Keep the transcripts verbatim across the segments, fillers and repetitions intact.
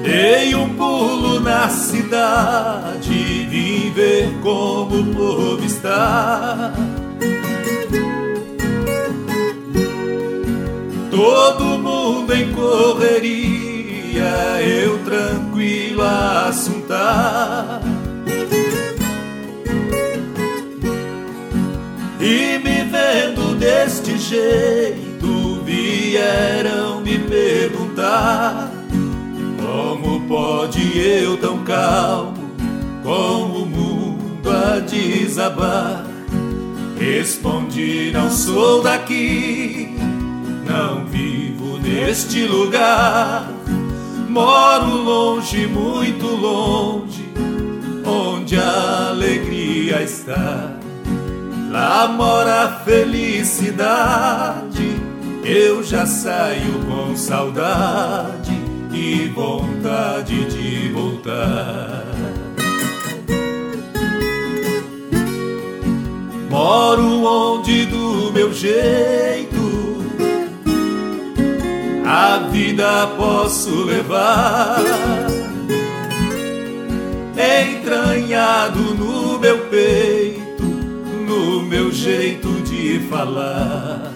Dei um pulo na cidade, vim ver como o povo está. Todo mundo em correria, eu tranquilo a assuntar. E me vendo deste jeito, vieram me perguntar: como pode eu tão calmo, com o mundo a desabar? Respondi: não sou daqui, não vivo neste lugar. Moro longe, muito longe, onde a alegria está. Lá mora a felicidade, eu já saio com saudade e vontade de voltar. Moro onde do meu jeito a vida posso levar, entranhado no meu peito, no meu jeito de falar.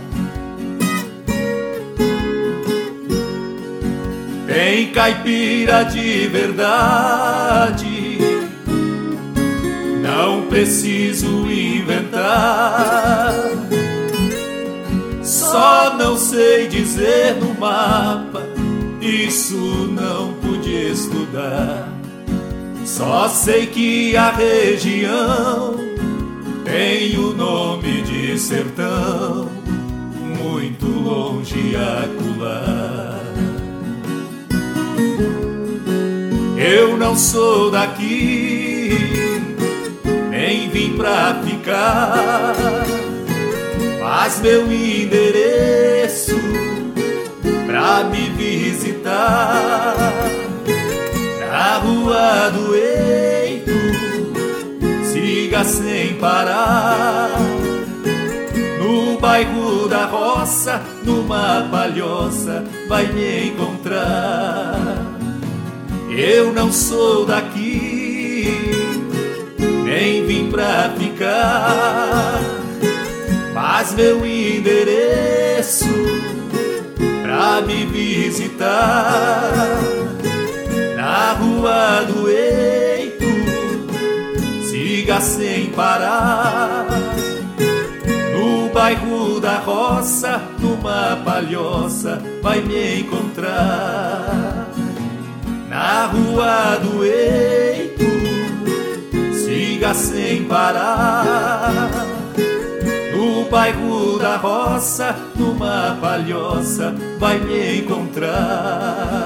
Tem caipira de verdade, não preciso inventar. Só não sei dizer no mapa, isso não pude estudar. Só sei que a região tem o nome de sertão, muito longe acolá. Eu não sou daqui, nem vim pra ficar, mas meu endereço pra me visitar. Na Rua do Eito, siga sem parar. No bairro da Roça, numa palhoça, vai me encontrar. Eu não sou daqui, nem vim pra ficar, mas meu endereço pra me visitar. Na Rua do Eito, siga sem parar. No bairro da Roça, numa palhoça, vai me encontrar. Na Rua do Eito, siga sem parar. No bairro da Roça, numa palhoça, vai me encontrar.